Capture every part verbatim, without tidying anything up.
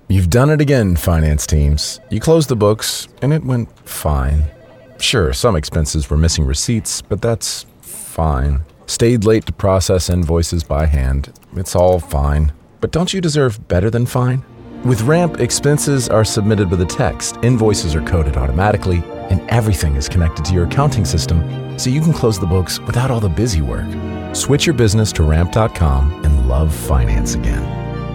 You've done it again, finance teams. You closed the books, and it went fine. Sure, some expenses were missing receipts, but that's fine. Stayed late to process invoices by hand. It's all fine. But don't you deserve better than fine? With Ramp, expenses are submitted with a text, invoices are coded automatically, and everything is connected to your accounting system, so you can close the books without all the busy work. Switch your business to ramp dot com and love finance again.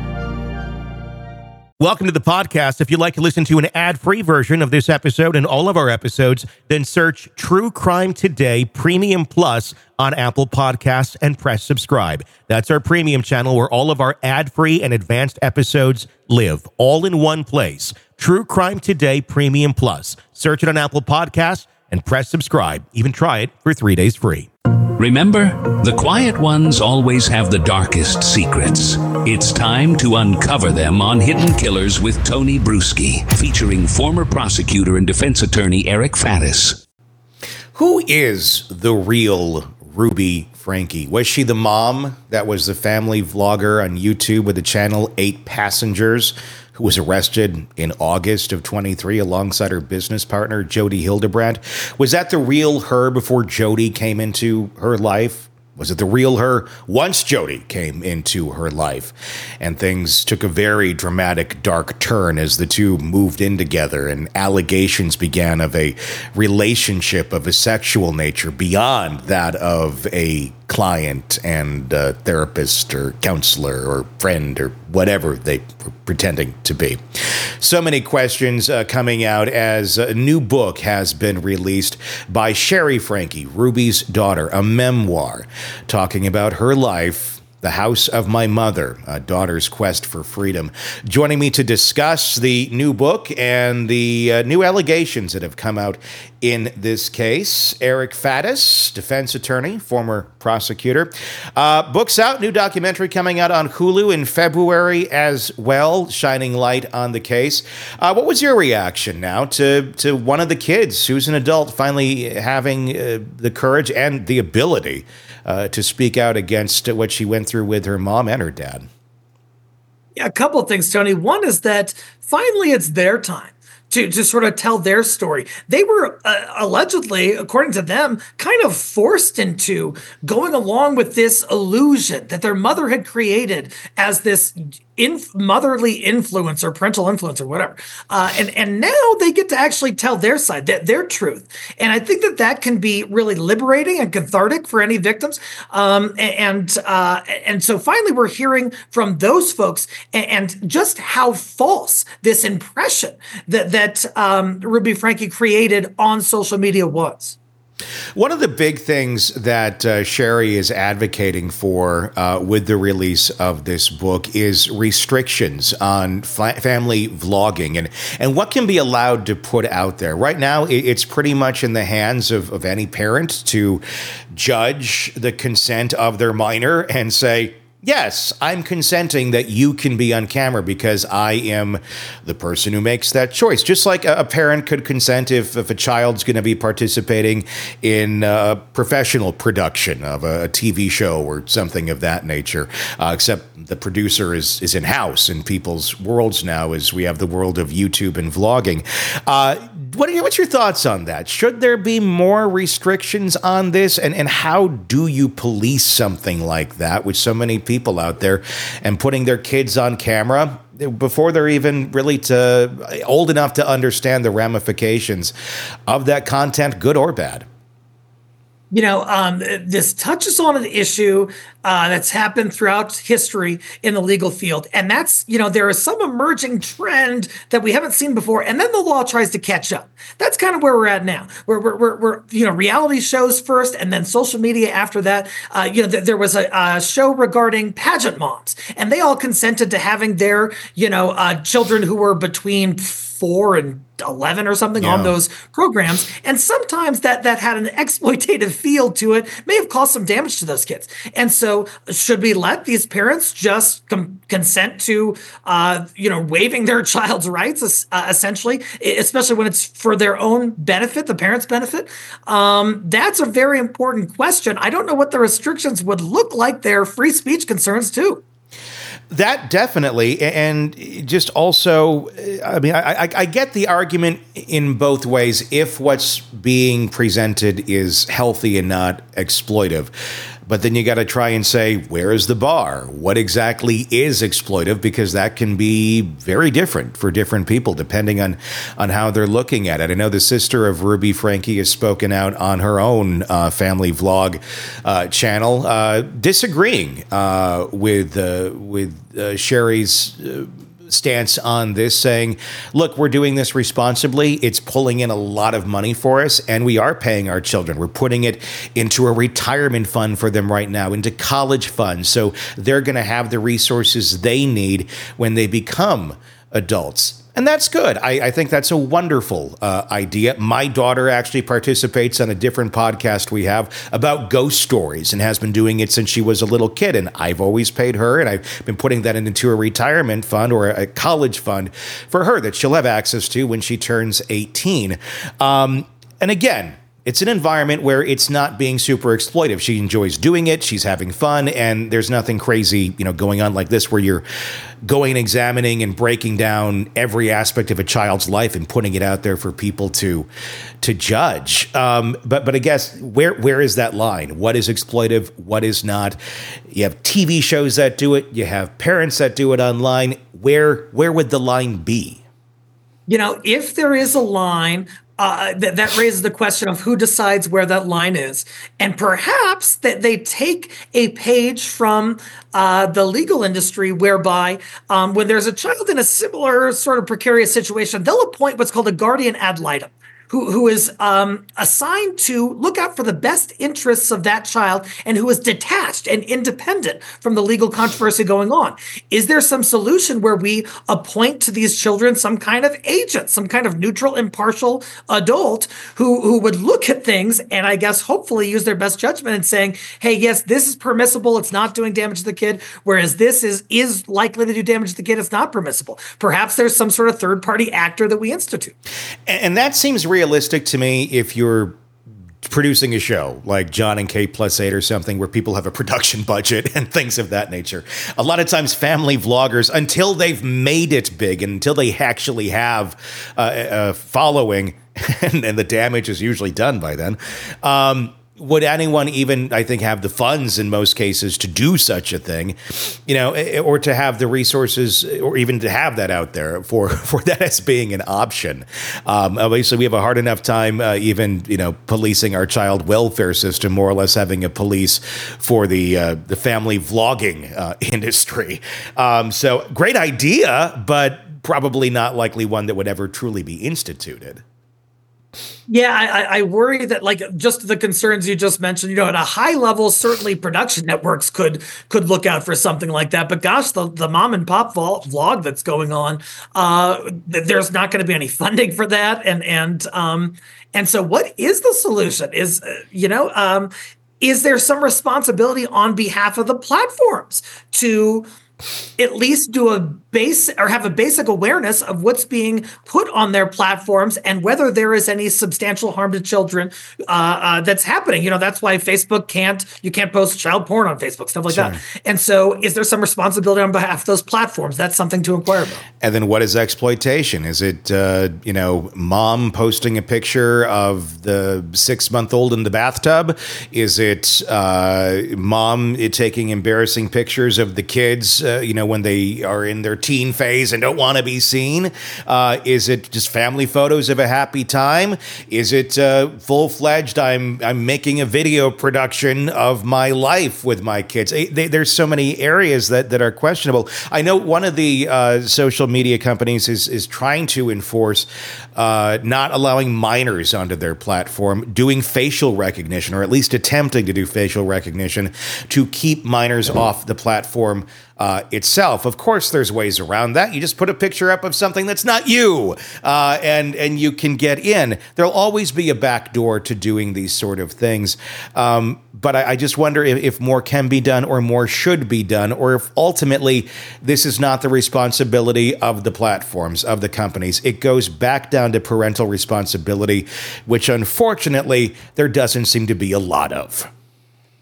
Welcome to the podcast. If you'd like to listen to an ad-free version of this episode and all of our episodes, then search True Crime Today Premium Plus on Apple Podcasts and press subscribe. That's our premium channel where all of our ad-free and advanced episodes live, all in one place. True Crime Today Premium Plus. Search it on Apple Podcasts and press subscribe. Even try it for three days free. Remember, the quiet ones always have the darkest secrets. It's time to uncover them on Hidden Killers with Tony Bruschi, featuring former prosecutor and defense attorney Eric Faddis. Who is the real Ruby Franke? Was she the mom that was the family vlogger on YouTube with the channel Eight Passengers, who was arrested in August of twenty-three alongside her business partner, Jodi Hildebrandt? Was that the real her before Jodi came into her life? Was it the real her once Jodi came into her life? And things took a very dramatic, dark turn as the two moved in together and allegations began of a relationship of a sexual nature beyond that of a client and uh, therapist or counselor or friend or whatever they were pretending to be. So many questions uh, coming out as a new book has been released by Sherry Franke, Ruby's daughter, a memoir talking about her life, The House of My Mother, a daughter's quest for freedom. Joining me to discuss the new book and the uh, new allegations that have come out in this case, Eric Faddis, defense attorney, former prosecutor. Uh, book's out, new documentary coming out on Hulu in February as well, shining light on the case. Uh, what was your reaction now to, to one of the kids who's an adult finally having uh, the courage and the ability uh, to speak out against what she went through with her mom and her dad? Yeah, a couple of things, Tony. One is that finally it's their time to, to sort of tell their story. They were uh, allegedly, according to them, kind of forced into going along with this illusion that their mother had created as this inf- motherly influence or parental influence or whatever. Uh, and, and now they get to actually tell their side, their, their truth. And I think that that can be really liberating and cathartic for any victims. Um, and, uh, and so finally we're hearing from those folks and, and just how false this impression that, that that um, Ruby Franke created on social media was. One of the big things that uh, Sherry is advocating for uh, with the release of this book is restrictions on fa- family vlogging and, and what can be allowed to put out there. Right now, it's pretty much in the hands of, of any parent to judge the consent of their minor and say, yes, I'm consenting that you can be on camera because I am the person who makes that choice. Just like a parent could consent if, if a child's going to be participating in a professional production of a T V show or something of that nature, uh, except the producer is, is in-house in people's worlds now as we have the world of YouTube and vlogging. Uh, what are your, what's your thoughts on that? Should there be more restrictions on this? And, and how do you police something like that with so many people people out there and putting their kids on camera before they're even really to, old enough to understand the ramifications of that content, good or bad? You know, um, this touches on an issue uh, that's happened throughout history in the legal field. And that's, you know, there is some emerging trend that we haven't seen before. And then the law tries to catch up. That's kind of where we're at now. We're, we're, we're, we're you know, reality shows first and then social media after that. Uh, you know, th- there was a, a show regarding pageant moms, and they all consented to having their, you know, uh, children who were between four and eleven or something yeah. on those programs. And sometimes that that had an exploitative feel to it, may have caused some damage to those kids. And so should we let these parents just com- consent to, uh, you know, waiving their child's rights, uh, essentially, especially when it's for their own benefit, the parents' benefit? Um, that's a very important question. I don't know what the restrictions would look like. They're free speech concerns too. That definitely, and just also, I mean, I, I, I get the argument in both ways if what's being presented is healthy and not exploitive. But then you got to try and say, where is the bar? What exactly is exploitive? Because that can be very different for different people, depending on, on how they're looking at it. I know the sister of Ruby Franke has spoken out on her own uh, family vlog uh, channel, uh, disagreeing uh, with uh, with uh, Sherry's Uh, stance on this, saying, look, we're doing this responsibly. It's pulling in a lot of money for us, and we are paying our children. We're putting it into a retirement fund for them right now, into college funds. So they're going to have the resources they need when they become adults. And that's good. I, I think that's a wonderful uh, idea. My daughter actually participates on a different podcast we have about ghost stories and has been doing it since she was a little kid. And I've always paid her, and I've been putting that into a retirement fund or a college fund for her that she'll have access to when she turns eighteen. Um, and again, it's an environment where it's not being super exploitive. She enjoys doing it. She's having fun. And there's nothing crazy, you know, going on like this where you're going and examining and breaking down every aspect of a child's life and putting it out there for people to to judge. Um, but but I guess where where is that line? What is exploitive? What is not? You have T V shows that do it. You have parents that do it online. Where where would the line be? You know, if there is a line, Uh, that, that raises the question of who decides where that line is. And perhaps that they take a page from uh, the legal industry whereby um, when there's a child in a similar sort of precarious situation, they'll appoint what's called a guardian ad litem, who, who is um, assigned to look out for the best interests of that child and who is detached and independent from the legal controversy going on. Is there some solution where we appoint to these children some kind of agent, some kind of neutral, impartial adult who, who would look at things and I guess hopefully use their best judgment in saying, hey, yes, this is permissible. It's not doing damage to the kid. Whereas this is, is likely to do damage to the kid. It's not permissible. Perhaps there's some sort of third party actor that we institute. And that seems real. Realistic to me if you're producing a show like John and Kate Plus Eight or something where people have a production budget and things of that nature. A lot of times family vloggers, until they've made it big and until they actually have uh, a following, and, and the damage is usually done by then, um, would anyone even, I think, have the funds in most cases to do such a thing, you know, or to have the resources or even to have that out there for, for that as being an option? Um, obviously, we have a hard enough time uh, even, you know, policing our child welfare system, more or less having a police for the uh, the family vlogging uh, industry. Um, so great idea, but probably not likely one that would ever truly be instituted. Yeah, I, I worry that like just the concerns you just mentioned, you know, at a high level, certainly production networks could could look out for something like that. But gosh, the, the mom and pop vlog that's going on, uh, there's not going to be any funding for that. And and um, and so what is the solution? Is, uh, you know, um, is there some responsibility on behalf of the platforms to at least do a base or have a basic awareness of what's being put on their platforms and whether there is any substantial harm to children uh, uh, that's happening? You know, that's why Facebook can't, you can't post child porn on Facebook, stuff like sure. that. And so is there some responsibility on behalf of those platforms? That's something to inquire about. And then what is exploitation? Is it, uh, you know, mom posting a picture of the six-month-old in the bathtub? Is it uh, mom taking embarrassing pictures of the kids, uh, you know, when they are in their teen phase and don't want to be seen? Uh, is it just family photos of a happy time? Is it uh, full-fledged, I'm I'm making a video production of my life with my kids? They, there's so many areas that, that are questionable. I know one of the uh, social media companies is, is trying to enforce uh, not allowing minors onto their platform, doing facial recognition, or at least attempting to do facial recognition to keep minors off the platform Uh, itself. Of course, there's ways around that. You just put a picture up of something that's not you, uh, and and you can get in. There'll always be a back door to doing these sort of things. Um, but I, I just wonder if, if more can be done or more should be done, or if ultimately this is not the responsibility of the platforms, of the companies. It goes back down to parental responsibility, which unfortunately there doesn't seem to be a lot of.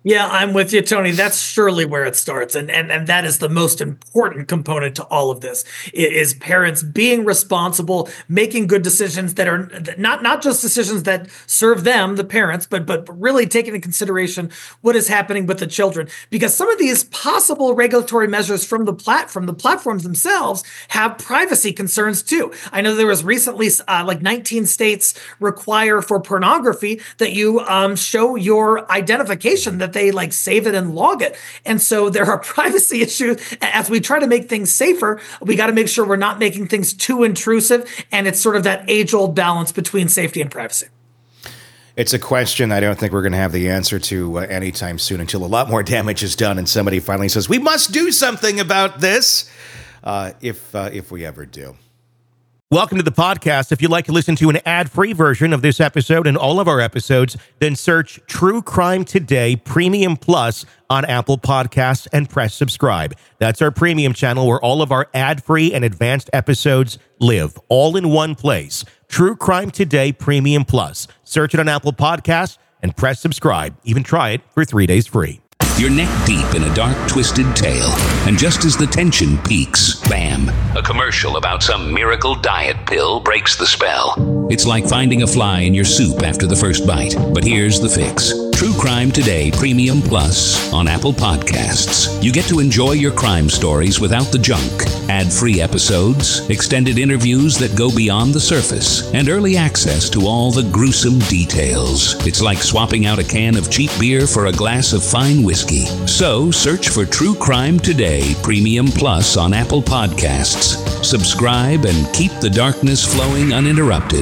Yeah, I'm with you, Tony. That's surely where it starts. And, and and that is the most important component to all of this, is parents being responsible, making good decisions that are not, not just decisions that serve them, the parents, but, but really taking into consideration what is happening with the children. Because some of these possible regulatory measures from the platform, the platforms themselves, have privacy concerns too. I know there was recently uh, like nineteen states require for pornography that you um, show your identification, that they like save it and log it. And so there are privacy issues. As we try to make things safer, we got to make sure we're not making things too intrusive. And it's sort of that age-old balance between safety and privacy. It's a question I don't think we're going to have the answer to uh, anytime soon, until a lot more damage is done and somebody finally says, we must do something about this, uh, if uh, if we ever do. Welcome to the podcast. If you'd like to listen to an ad-free version of this episode and all of our episodes, then search True Crime Today Premium Plus on Apple Podcasts and press subscribe. That's our premium channel where all of our ad-free and advanced episodes live, all in one place. True Crime Today Premium Plus. Search it on Apple Podcasts and press subscribe. Even try it for three days free. You're neck deep in a dark, twisted tale, and just as the tension peaks, bam, a commercial about some miracle diet pill breaks the spell. It's like finding a fly in your soup after the first bite. But here's the fix. True Crime Today Premium Plus on Apple Podcasts. You get to enjoy your crime stories without the junk. Ad-free episodes, extended interviews that go beyond the surface, and early access to all the gruesome details. It's like swapping out a can of cheap beer for a glass of fine whiskey. So search for True Crime Today Premium Plus on Apple Podcasts. Subscribe and keep the darkness flowing uninterrupted.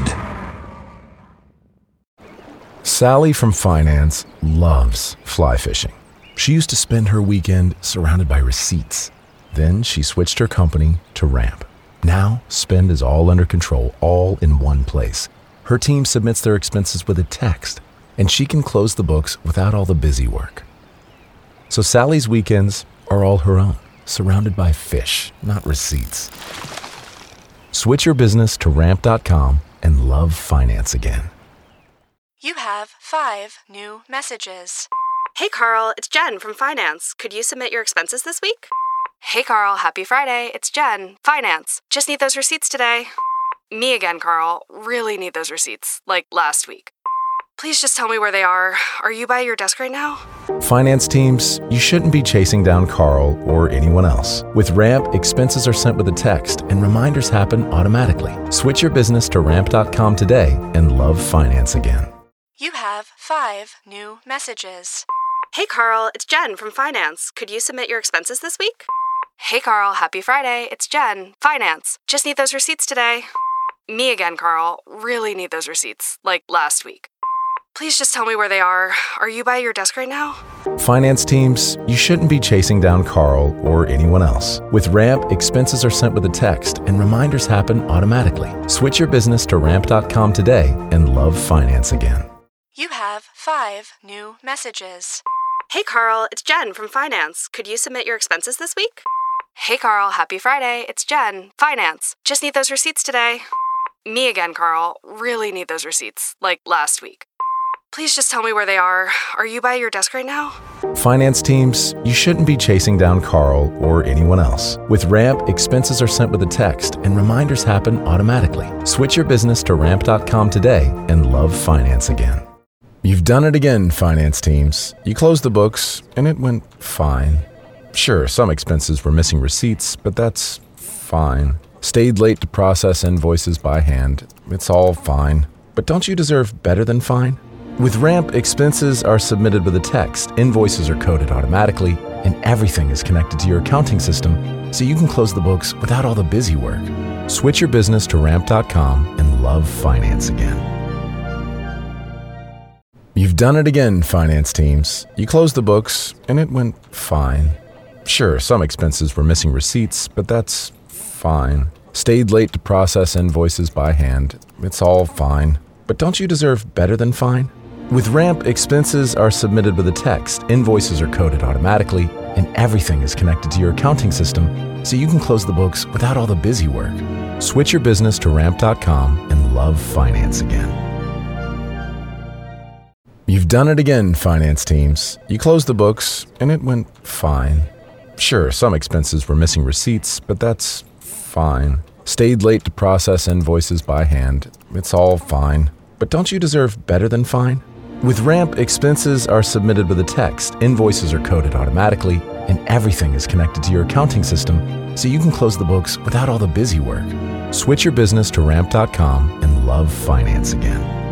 Sally from finance loves fly fishing. She used to spend her weekend surrounded by receipts. Then she switched her company to Ramp. Now, spend is all under control, all in one place. Her team submits their expenses with a text, and she can close the books without all the busy work. So Sally's weekends are all her own, surrounded by fish, not receipts. Switch your business to ramp dot com and love finance again. You have five new messages. Hey, Carl, it's Jen from Finance. Could you submit your expenses this week? Hey, Carl, happy Friday. It's Jen, Finance. Just need those receipts today. Me again, Carl. Really need those receipts, like last week. Please just tell me where they are. Are you by your desk right now? Finance teams, you shouldn't be chasing down Carl or anyone else. With Ramp, expenses are sent with a text and reminders happen automatically. Switch your business to ramp dot com today and love finance again. You have five new messages. Hey, Carl, it's Jen from Finance. Could you submit your expenses this week? Hey, Carl, happy Friday. It's Jen, Finance. Just need those receipts today. Me again, Carl. Really need those receipts, like last week. Please just tell me where they are. Are you by your desk right now? Finance teams, you shouldn't be chasing down Carl or anyone else. With Ramp, expenses are sent with a text and reminders happen automatically. Switch your business to ramp dot com today and love finance again. You have five new messages. Hey, Carl, it's Jen from Finance. Could you submit your expenses this week? Hey, Carl, happy Friday. It's Jen, Finance. Just need those receipts today. Me again, Carl. Really need those receipts, like last week. Please just tell me where they are. Are you by your desk right now? Finance teams, you shouldn't be chasing down Carl or anyone else. With Ramp, expenses are sent with a text and reminders happen automatically. Switch your business to ramp dot com today and love finance again. You've done it again, finance teams. You closed the books, and it went fine. Sure, some expenses were missing receipts, but that's fine. Stayed late to process invoices by hand. It's all fine. But don't you deserve better than fine? With Ramp, expenses are submitted with a text, invoices are coded automatically, and everything is connected to your accounting system, so you can close the books without all the busy work. Switch your business to ramp dot com and love finance again. You've done it again, finance teams. You closed the books, and it went fine. Sure, some expenses were missing receipts, but that's fine. Stayed late to process invoices by hand. It's all fine. With Ramp, expenses are submitted with a text, invoices are coded automatically, and everything is connected to your accounting system, so you can close the books without all the busy work. Switch your business to ramp dot com and love finance again. You've done it again, finance teams. You closed the books, and it went fine. Sure, some expenses were missing receipts, but that's fine. Stayed late to process invoices by hand. It's all fine. But don't you deserve better than fine? With Ramp, expenses are submitted with a text, invoices are coded automatically, and everything is connected to your accounting system, so you can close the books without all the busy work. Switch your business to ramp dot com and love finance again. You've done it again, finance teams. You closed the books, and it went fine. Sure, some expenses were missing receipts, but that's fine. Stayed late to process invoices by hand. It's all fine. But don't you deserve better than fine? With Ramp, expenses are submitted with a text, invoices are coded automatically, and everything is connected to your accounting system, so you can close the books without all the busy work. Switch your business to ramp dot com and love finance again.